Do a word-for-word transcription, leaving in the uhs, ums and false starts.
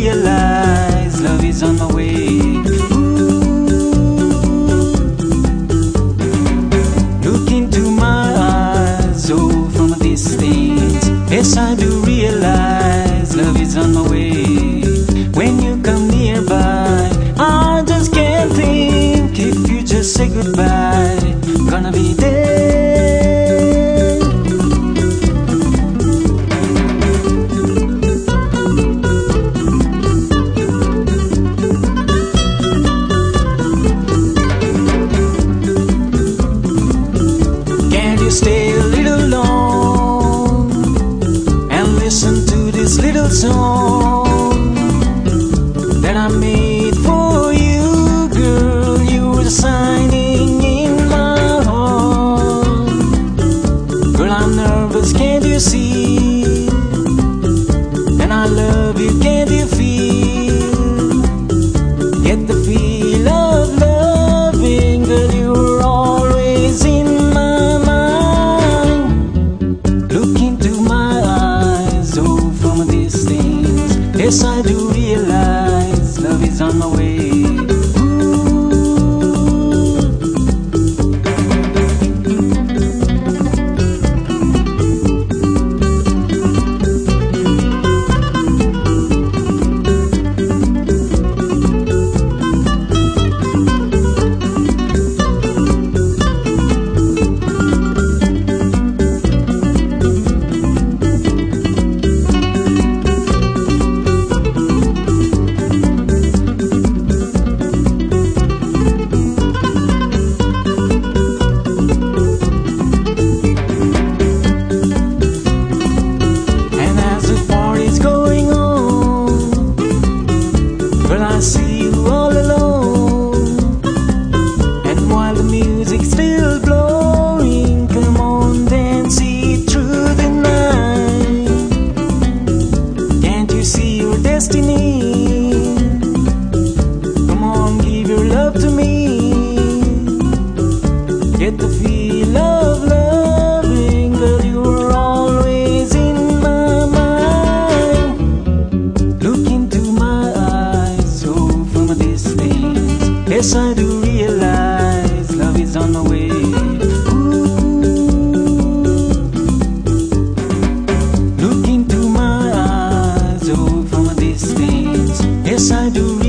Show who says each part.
Speaker 1: realize love is on my way. Look into my eyes, oh, from a distance. Yes, I do realize love is on my way. When you come nearby, I just can't think. If you just say goodbye, gonna be there. Can't you stay a little long and listen to this little song that I made for you, girl? You were signing in my heart. Girl, I'm nervous, can't you see? And I love you, can't you feel? Get the feel of loving, girl, you were always in my mind. Look into my eyes, oh, from a distance. Yes, I do realize love is on my way. I see you all alone, and while the music's still blowing, come on, dance it through the night. Can't you see your destiny? Come on, give your love to me. Get the feel of loving, girl, you're always in my mind. Look into my eyes, oh, from a distance. Yes, I do realize love is on my way. Ooh. Look into my eyes, oh, from a distance. Yes, I do